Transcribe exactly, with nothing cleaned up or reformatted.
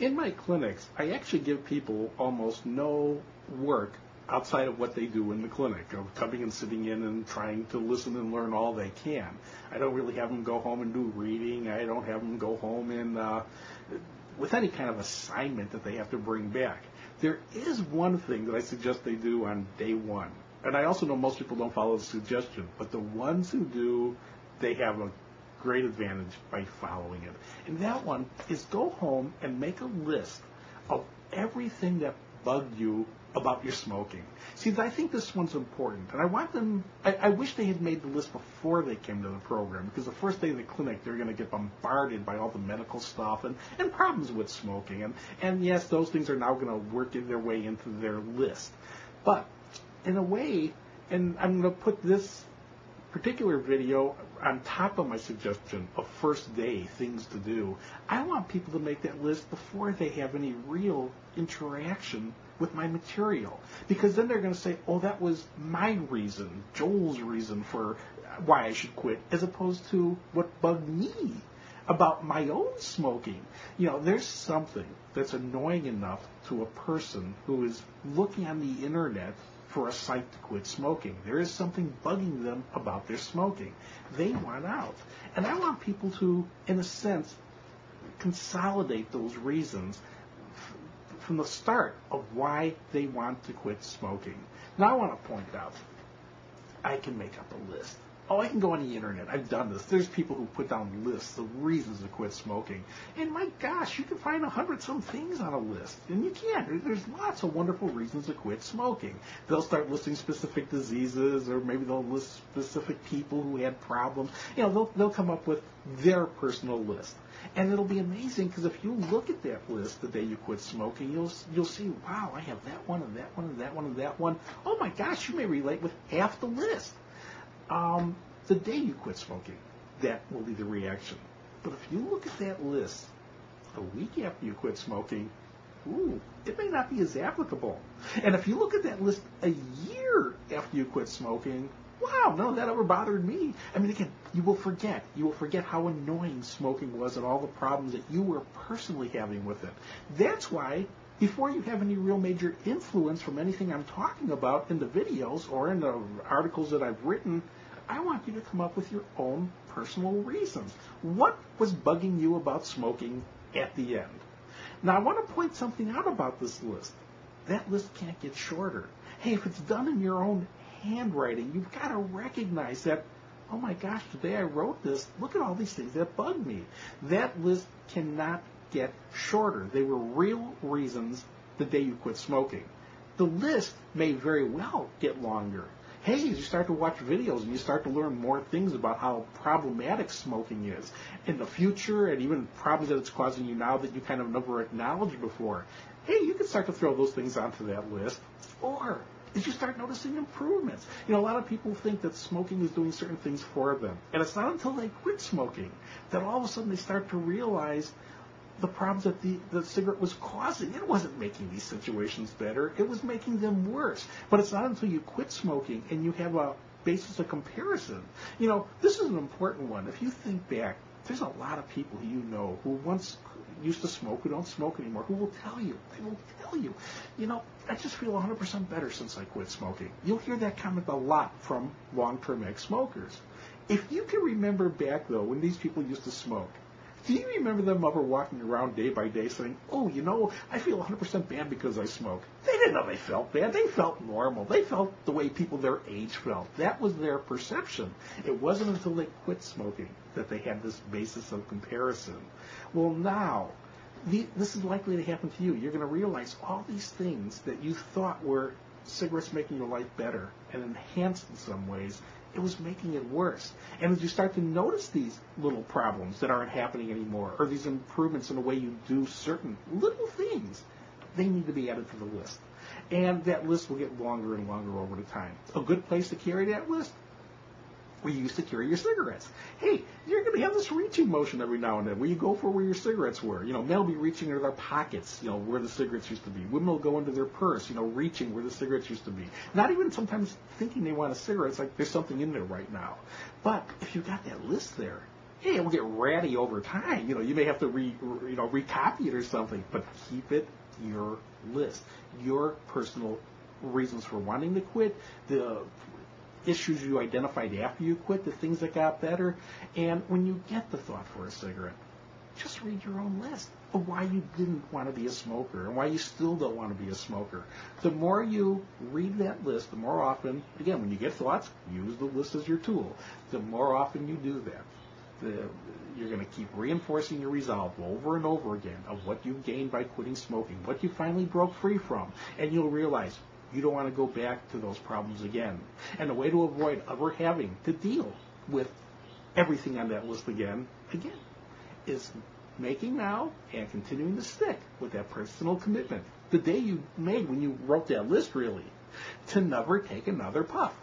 in my clinics, I actually give people almost no work outside of what they do in the clinic, of coming and sitting in and trying to listen and learn all they can. I don't really have them go home and do reading. I don't have them go home and uh, with any kind of assignment that they have to bring back. There is one thing that I suggest they do on day one. And I also know most people don't follow the suggestion, but the ones who do, they have a great advantage by following it. And that one is go home and make a list of everything that bugged you about your smoking. See, I think this one's important, and I want them, I, I wish they had made the list before they came to the program, because the first day of the clinic, they're going to get bombarded by all the medical stuff and, and problems with smoking. And, and yes, those things are now going to work in their way into their list. But in a way, and I'm going to put this particular video on top of my suggestion of first day things to do, I want people to make that list before they have any real interaction with my material. Because then they're going to say, oh, that was my reason, Joel's reason for why I should quit, as opposed to what bugged me about my own smoking. You know, there's something that's annoying enough to a person who is looking on the internet for a site to quit smoking. There is something bugging them about their smoking. They want out. And I want people to, in a sense, consolidate those reasons f- from the start of why they want to quit smoking. Now I want to point out, I can make up a list. Oh, I can go on the internet. I've done this. There's people who put down lists of reasons to quit smoking. And my gosh, you can find a hundred some things on a list. And you can. There's lots of wonderful reasons to quit smoking. They'll start listing specific diseases, or maybe they'll list specific people who had problems. You know, they'll, they'll come up with their personal list. And it'll be amazing, because if you look at that list the day you quit smoking, you'll you'll see, wow, I have that one and that one and that one and that one. Oh my gosh, you may relate with half the list. Um, the day you quit smoking, that will be the reaction. But if you look at that list a week after you quit smoking, ooh, it may not be as applicable. And if you look at that list a year after you quit smoking, wow, none of that ever bothered me. I mean, again, you will forget. You will forget how annoying smoking was and all the problems that you were personally having with it. That's why, before you have any real major influence from anything I'm talking about in the videos or in the articles that I've written, I want you to come up with your own personal reasons. What was bugging you about smoking at the end? Now, I want to point something out about this list. That list can't get shorter. Hey, if it's done in your own handwriting, you've got to recognize that, oh my gosh, today I wrote this. Look at all these things that bug me. That list cannot get shorter. They were real reasons the day you quit smoking. The list may very well get longer. Hey, as you start to watch videos and you start to learn more things about how problematic smoking is in the future, and even problems that it's causing you now that you kind of never acknowledged before, hey, you can start to throw those things onto that list. Or as you start noticing improvements. You know, a lot of people think that smoking is doing certain things for them. And it's not until they quit smoking that all of a sudden they start to realize the problems that the, the cigarette was causing. It wasn't making these situations better. It was making them worse. But it's not until you quit smoking and you have a basis of comparison. You know, this is an important one. If you think back, there's a lot of people you know who once used to smoke, who don't smoke anymore, who will tell you, they will tell you, you know, I just feel one hundred percent better since I quit smoking. You'll hear that comment a lot from long-term ex-smokers. If you can remember back, though, when these people used to smoke, do you remember them ever walking around day by day saying, oh, you know, I feel one hundred percent bad because I smoke? They didn't know they felt bad. They felt normal. They felt the way people their age felt. That was their perception. It wasn't until they quit smoking that they had this basis of comparison. Well, now, the, this is likely to happen to you. You're going to realize all these things that you thought were cigarettes making your life better and enhanced in some ways, it was making it worse. And as you start to notice these little problems that aren't happening anymore, or these improvements in the way you do certain little things, they need to be added to the list. And that list will get longer and longer over the time. A good place to carry that list, where you used to carry your cigarettes. Hey, you're going to have this reaching motion every now and then where you go for where your cigarettes were. You know, men will be reaching into their pockets, you know, where the cigarettes used to be. Women will go into their purse, you know, reaching where the cigarettes used to be. Not even sometimes thinking they want a cigarette. It's like there's something in there right now. But if you've got that list there, Hey, it will get ratty over time. You know, you may have to re, you know, recopy it or something, but keep it your list, your personal reasons for wanting to quit, the issues you identified after you quit, the things that got better, and when you get the thought for a cigarette, just read your own list of why you didn't want to be a smoker and why you still don't want to be a smoker. The more you read that list, the more often, again, when you get thoughts, use the list as your tool. The more often you do that, the, you're going to keep reinforcing your resolve over and over again of what you gained by quitting smoking, what you finally broke free from, and you'll realize you don't want to go back to those problems again. And the way to avoid ever having to deal with everything on that list again, again, is making now and continuing to stick with that personal commitment. The day you made when you wrote that list, really, to never take another puff.